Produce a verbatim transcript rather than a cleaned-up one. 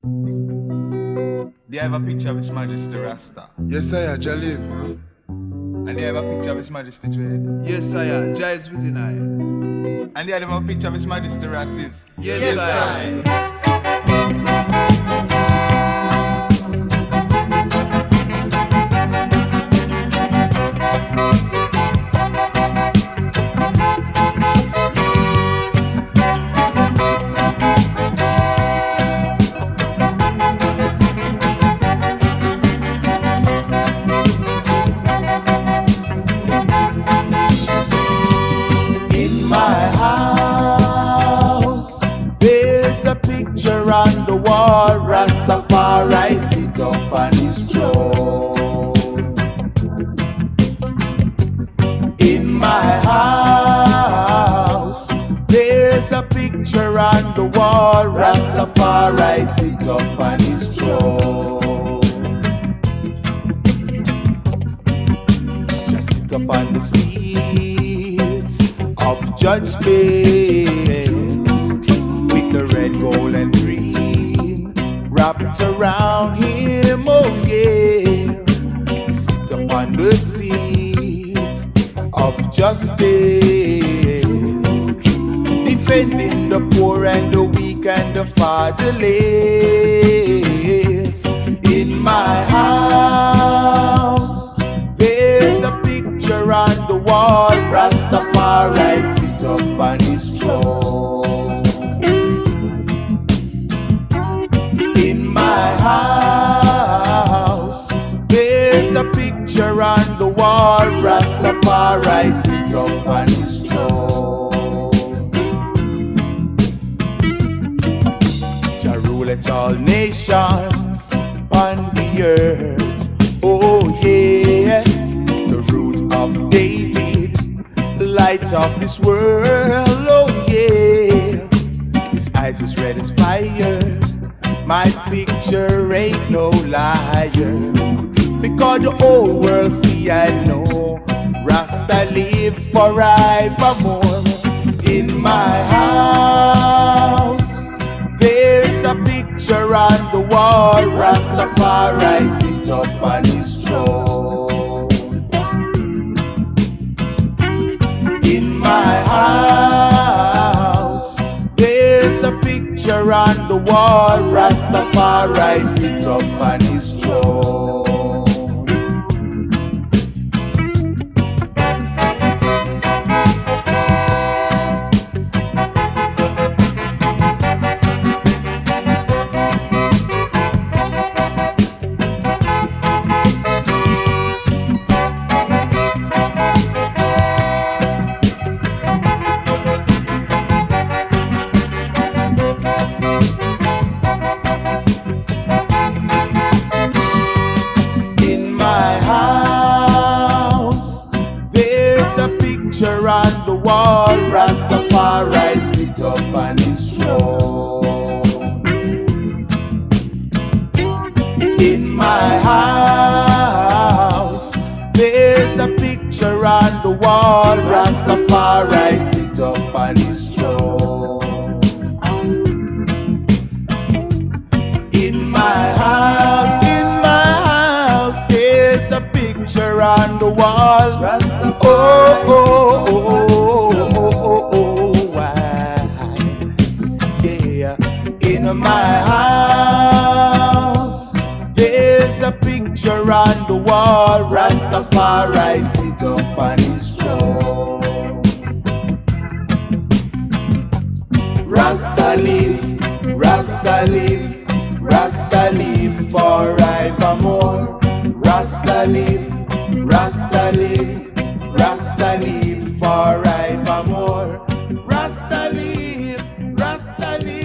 They have a picture of His Majesty Rasta. Yes, I Jalil. Huh? And they have a picture of His Majesty Dread. Yes, I am. Jah is within I. And they have a picture of His Majesty Rasis. Yes, Yes, I. A picture on the wall, Rastafari sit up on his throne. In my house, there's a picture on the wall, Rastafari sit up on his throne. Just sit up on the seat of judgment, the red, gold, and green wrapped around him, oh yeah. Sit upon the seat of justice, defending the poor and the weak and the fatherless. In my house, there's a picture on the wall, Rastafari sit up on his throne. House, there's a picture on the wall, Rastafari sit up on his throne. Jah ruleth all nations on the earth, oh yeah. The root of David, the light of this world, oh yeah. His eyes as red as fire, my picture ain't no liar, because the whole world see I know Rasta live forevermore. In my house, there's a picture on the wall, Rastafari sit up on his throne. In my house, there's a picture on the wall, Rastafari sit up on his throne. On the wall, Rastafari sit up on his throne. In my house, there's a picture on the wall, Rastafari sit up on his throne. In my house, in my house, there's a picture on the wall, Rastafari. Oh, oh, oh, oh, oh, oh, oh, yeah. In my house, there's a picture on the wall, Rastafari sit up on his throne. Rasta live, Rasta live, Rasta live forevermore. Rasta live, Rasta live, Rasta live forevermore. Rasta live, Rasta live.